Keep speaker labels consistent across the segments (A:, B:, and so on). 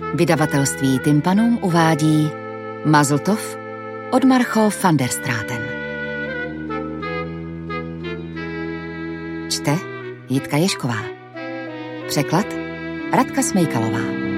A: Vydavatelství Tympanum uvádí Mazeltov od Marcho van der Straten. Čte Jitka Ježková. Překlad Radka Smejkalová.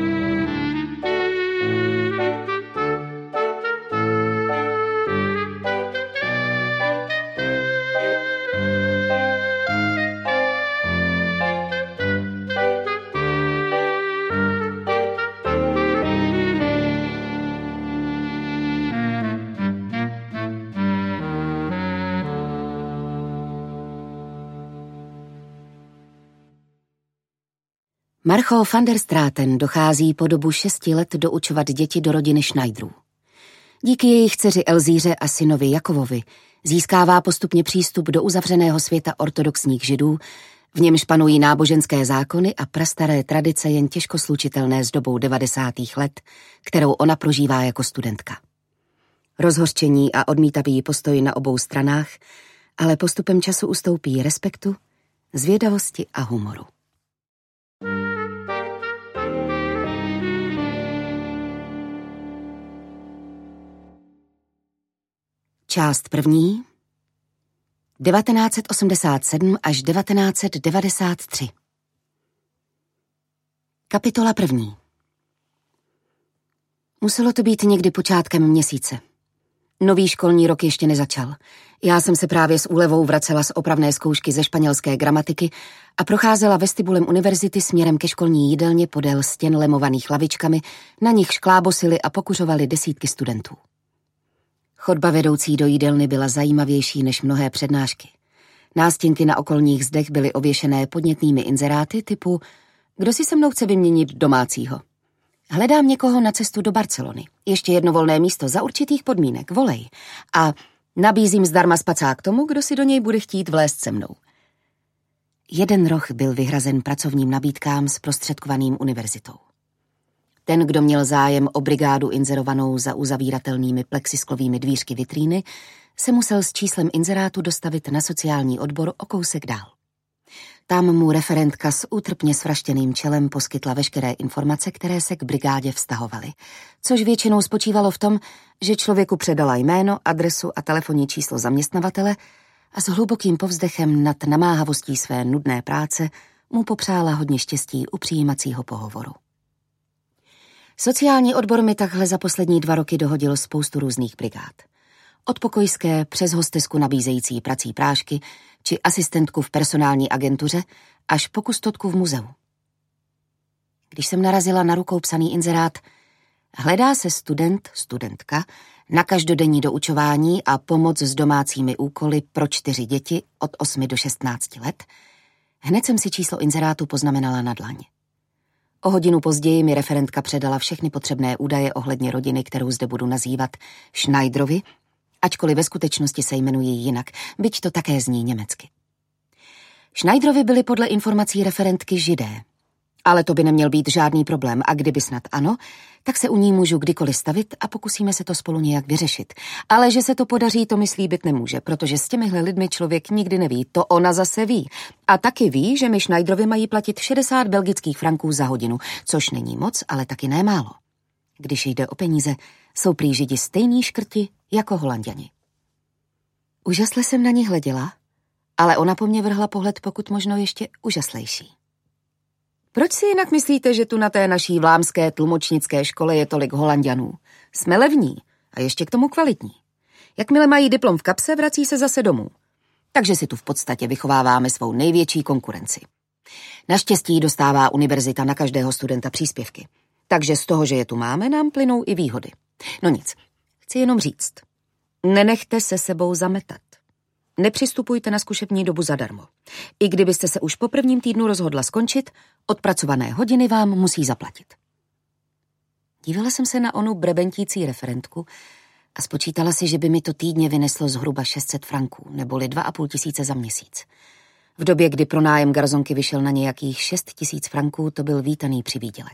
A: Marcho van der Straten dochází po dobu 6 let doučovat děti do rodiny Schneiderů. Díky jejich dceři Elzíře a synovi Jakovovi získává postupně přístup do uzavřeného světa ortodoxních židů, v němž panují náboženské zákony a prastaré tradice jen těžko slučitelné s dobou 90. let, kterou ona prožívá jako studentka. Rozhořčení a odmítavý postoj na obou stranách, ale postupem času ustoupí respektu, zvědavosti a humoru. Část první 1987 až 1993. Kapitola první. Muselo to být někdy počátkem měsíce. Nový školní rok ještě nezačal. Já jsem se právě s úlevou vracela z opravné zkoušky ze španělské gramatiky a procházela vestibulem univerzity směrem ke školní jídelně podél stěn lemovaných lavičkami, na nich šklábosily a pokuřovaly desítky studentů. Chodba vedoucí do jídelny byla zajímavější než mnohé přednášky. Nástěnky na okolních zdech byly ověšené podnětnými inzeráty typu Kdo si se mnou chce vyměnit domácího? Hledám někoho na cestu do Barcelony. Ještě jedno volné místo za určitých podmínek, volej. A nabízím zdarma spacák tomu, kdo si do něj bude chtít vlézt se mnou. Jeden roh byl vyhrazen pracovním nabídkám zprostředkovaným univerzitou. Ten, kdo měl zájem o brigádu inzerovanou za uzavíratelnými plexisklovými dvířky vitríny, se musel s číslem inzerátu dostavit na sociální odbor o kousek dál. Tam mu referentka s útrpně svraštěným čelem poskytla veškeré informace, které se k brigádě vztahovaly, což většinou spočívalo v tom, že člověku předala jméno, adresu a telefonní číslo zaměstnavatele a s hlubokým povzdechem nad namáhavostí své nudné práce mu popřála hodně štěstí u přijímacího pohovoru. Sociální odbor mi takhle za poslední 2 roky dohodil spoustu různých brigád. Od pokojské přes hostesku nabízející prací prášky či asistentku v personální agentuře až po kustodku v muzeu. Když jsem narazila na rukou psaný inzerát Hledá se studentka na každodenní doučování a pomoc s domácími úkoly pro 4 děti od 8 do 16 let, hned jsem si číslo inzerátu poznamenala na dlaň. O hodinu později mi referentka předala všechny potřebné údaje ohledně rodiny, kterou zde budu nazývat Schneiderovi, ačkoliv ve skutečnosti se jmenují jinak, byť to také zní německy. Schneiderovi byli podle informací referentky Židé, ale to by neměl být žádný problém a kdyby snad ano, tak se u ní můžu kdykoliv stavit a pokusíme se to spolu nějak vyřešit. Ale že se to podaří, to mi slíbit nemůže, protože s těmihle lidmi člověk nikdy neví, to ona zase ví. A taky ví, že mi Schneiderovi mají platit 60 belgických franků za hodinu, což není moc, ale taky ne málo. Když jde o peníze, jsou prý Židi stejný škrti jako Holanďani. Úžasle jsem na ní hleděla, ale ona po mně vrhla pohled pokud možno ještě úžaslejší. Proč si jinak myslíte, že tu na té naší vlámské tlumočnické škole je tolik Holanďanů? Jsme levní a ještě k tomu kvalitní. Jakmile mají diplom v kapse, vrací se zase domů. Takže si tu v podstatě vychováváme svou největší konkurenci. Naštěstí dostává univerzita na každého studenta příspěvky. Takže z toho, že je tu máme, nám plynou i výhody. No nic, chci jenom říct. Nenechte se sebou zametat. Nepřistupujte na zkušební dobu zadarmo. I kdybyste se už po prvním týdnu rozhodla skončit, odpracované hodiny vám musí zaplatit. Dívala jsem se na onu brebentící referentku a spočítala si, že by mi to týdně vyneslo zhruba 600 franků, neboli 2,5 tisíce za měsíc. V době, kdy pronájem garzonky vyšel na nějakých 6 000 franků, to byl vítaný přivýdělek.